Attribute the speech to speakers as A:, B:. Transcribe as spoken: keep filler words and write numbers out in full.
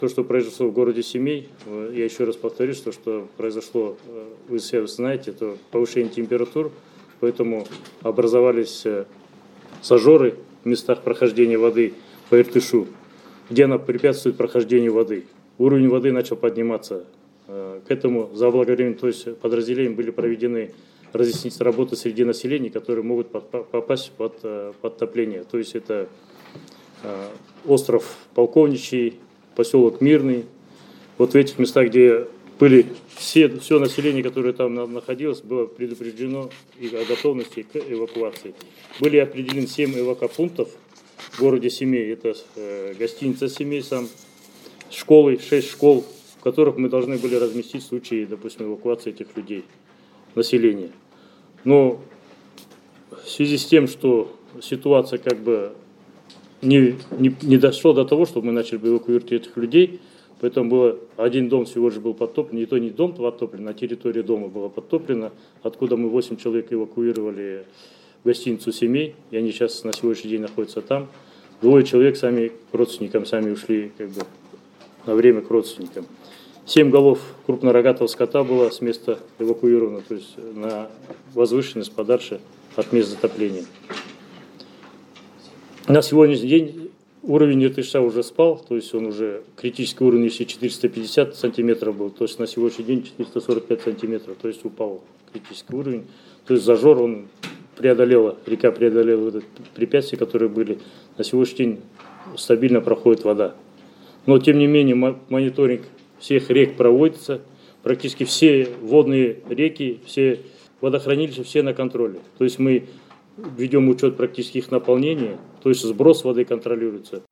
A: То, что произошло в городе Семей, я еще раз повторюсь, то, что произошло, вы все знаете, то повышение температур, поэтому образовались зажоры в местах прохождения воды по Иртышу, где она препятствует прохождению воды. Уровень воды начал подниматься. К этому заблаговременным, то есть подразделениям были проведены разъяснительные работы среди населения, которые могут попасть под подтопление. То есть это остров Полковничий, поселок Мирный. Вот в этих местах, где были все, все население, которое там находилось, было предупреждено о готовности к эвакуации. Были определены семь эвакопунктов в городе Семей. Это э, гостиница Семей, сам, школы, шесть школ, в которых мы должны были разместить в случае, допустим, эвакуации этих людей, населения. Но в связи с тем, что ситуация как бы не, не, не дошла до того, чтобы мы начали эвакуировать этих людей, поэтому было, один дом всего лишь был подтоплен, не то не дом подтоплен, а территория дома была подтоплена, откуда мы восемь человек эвакуировали в гостиницу Семей, и они сейчас на сегодняшний день находятся там. Двое человек сами к родственникам, сами ушли как бы на время к родственникам. Семь голов крупнорогатого скота было с места эвакуировано, то есть на возвышенность подальше от мест затопления. На сегодняшний день уровень Иртыша уже спал, то есть он уже критический уровень, если четыреста пятьдесят сантиметров был, то есть на сегодняшний день четыреста сорок пять сантиметров, то есть упал критический уровень. То есть зажор он преодолела, река преодолела это препятствия, которые были. На сегодняшний день стабильно проходит вода. Но тем не менее мониторинг всех рек проводится, практически все водные реки, все водохранилища, все на контроле. То есть мы ведем учет практически их наполнения, то есть сброс воды контролируется.